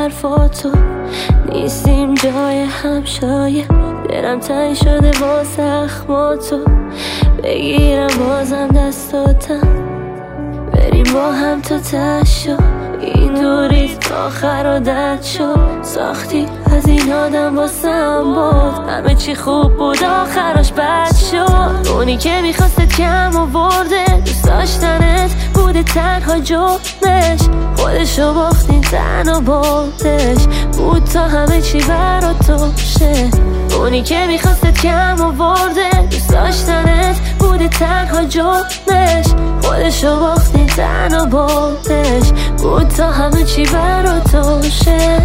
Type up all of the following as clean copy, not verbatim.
حرفاتو، نیستیم جای هم شاید. دلم تنگ شده با زخماتو، بگیرم بازم دستاتم، بریم با هم تا تشو. این دوریت آخر عادت شد، ساختی از این آدم واسم بود. همه چی خوب بود آخرش بد شد. اونی که میخواستت کم آورده، دوست داشتنت بوده تنها جرمش. خودشو باختین تنها بردش، بود تا همه چی برا تو شه. اونی که میخواستت کم آورده، دوست داشتنت بوده تنها جرمش. خودشو باختین تنها بردش، بود تا همه چی برا تو شه.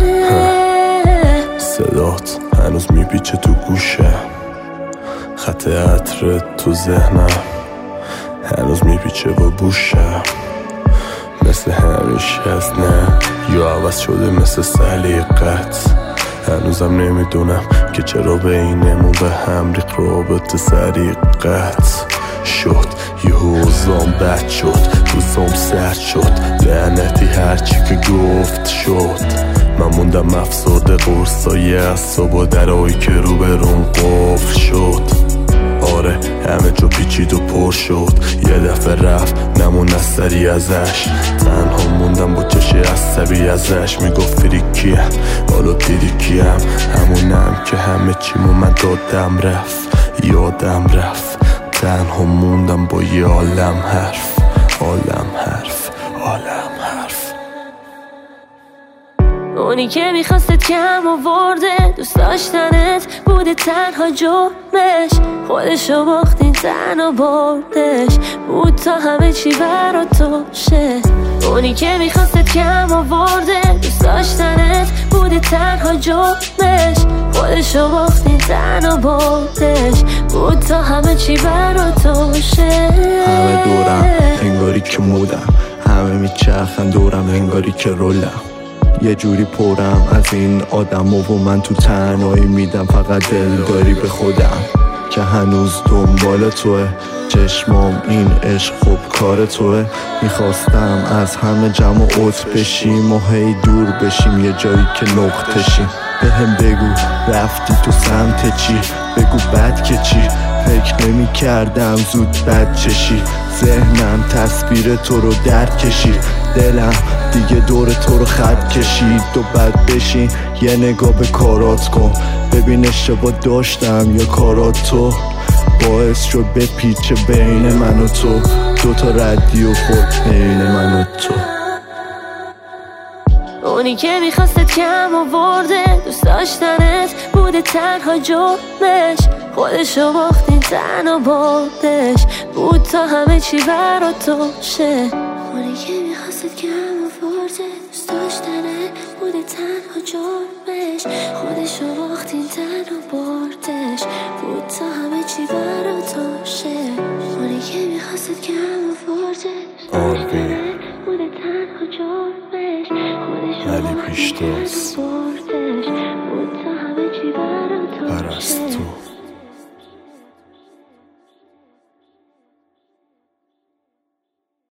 صدات هنوز میپیچه تو گوشه، خط عطرت تو ذهنم هنوز میپیچه با بوشم. مثل همیشه هست نه یا عوض شده مثل سلیقت. هنوزم نمیدونم که چرا بینمون به هم ریخت رابطه سریقت شد. یه حوزام بد شد، روزام سرد شد، لعنتی هرچی که گفت شد. من موندم افسرده قرصای اعصاب و درایی که رو به روم قفل شد. آره همه جا پیچید و پر شد، یه دفعه رفت نمون اثری ازش. تنها موندم با چش عصبی ازش، میگفت فریکیم حالا دیدی کیم. همونم که همه چیمو من دادم رفت، یادم رفت. تنها موندم با یه عالم حرف، عالم حرف، عالم حرف. اونی که میخواستت کم آورده، دوست داشتنت بوده تنها جرمش. خودشو باختین تنها بردش، بود تا همه چی برا تو شه. اونی که میخواستت کم آورده، دوست داشتنت بوده تنها جرمش. خودشو باختین تنها بردش، بود تا همه چی برا تو شه. همه دورم انگاری که مودم، همه میچرخن دورم انگاری که رولم. یه جوری پرم از این آدم و من تو تنهایی میدم فقط دلداری به خودم که هنوز دنبال توه. چشمام این عشق خوب کار توه. میخواستم از همه جمع اوت بشیم و هی دور بشیم یه جایی که نقطشیم. بهم بگو رفتی تو سمت چی، بگو بد که چی. فکر نمی کردم زود بد چشی، ذهنم تصویر تو رو درد کشید. دلم دیگه دور تو رو خط کشید. تو بد بشین یه نگاه به کارات کن، ببین اشتباه داشتم یا کارات تو باعث شد به پیچه بین من و تو. دوتا ردی و خود بین من و تو. اونی که میخواستت کم آورده، دوست داشتنت بوده تنها جرمش. خودشو باختین تنها بردش، بود تا همه چی برا تو شه. اونی که میخواستت کم آورده، دوست داشتنت بوده تنها جرمش. خودشو باختین تنها بردش، بود تا همه چی برا تو شه. اونی که میخواستت کم آورده، دوست داشتنت بوده تنها جرمش. علی پیشتاز.